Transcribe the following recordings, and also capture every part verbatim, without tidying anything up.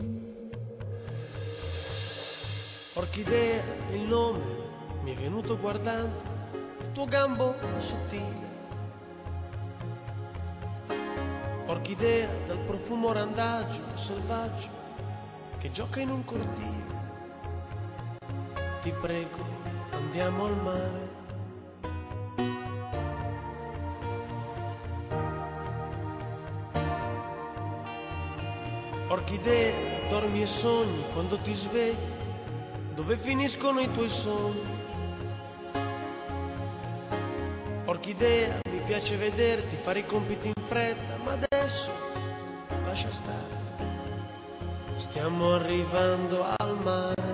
Orchidea, il nome mi è venuto guardando il tuo gambo sottile. Orchidea dal profumo randagio selvaggio che gioca in un cortile. Ti prego, andiamo al mare. Orchidea, dormi e sogni quando ti svegli. Dove finiscono i tuoi sogni? Orchidea, mi piace vederti fare i compiti in fretta, ma adesso lascia stare. Stiamo arrivando al mare.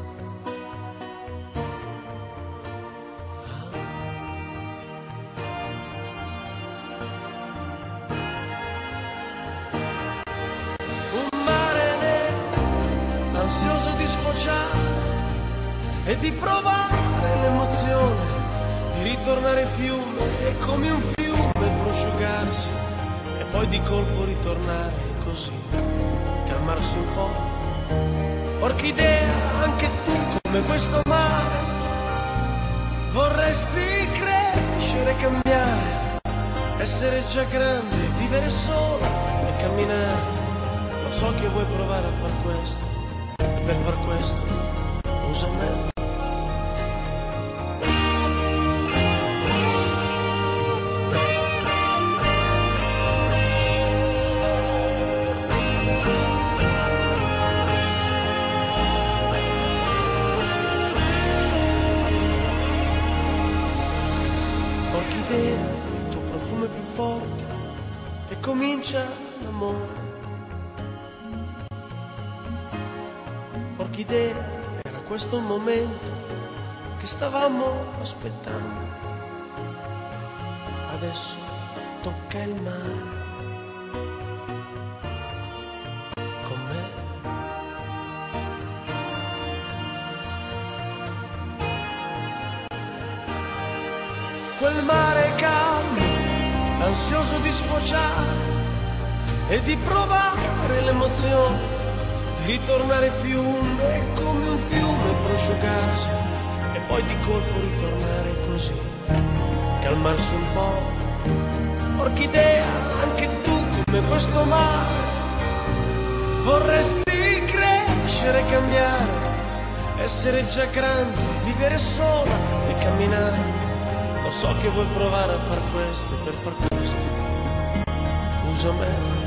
Un mare nero, ansioso di sfociare e di provare l'emozione di ritornare fiume e come un fiume prosciugarsi e poi di colpo ritornare così, calmarsi un po'. Orchidea, anche tu come questo mare vorresti crescere, cambiare, essere già grande, vivere solo e camminare. Lo so che vuoi provare a far questo e per far questo usa me. Il tuo profumo è più forte e comincia l'amore. Orchidea, era questo il momento che stavamo aspettando. Adesso tocca il mare con me. Quel mare calmo, ansioso di sfociare e di provare l'emozione di ritornare fiume e come un fiume prosciugarsi e poi di colpo ritornare così, calmarsi un po'. Orchidea, anche tu come questo mare vorresti crescere, cambiare, essere già grande, vivere sola e camminare. Lo so che vuoi provare a far questo, per far questo usa me.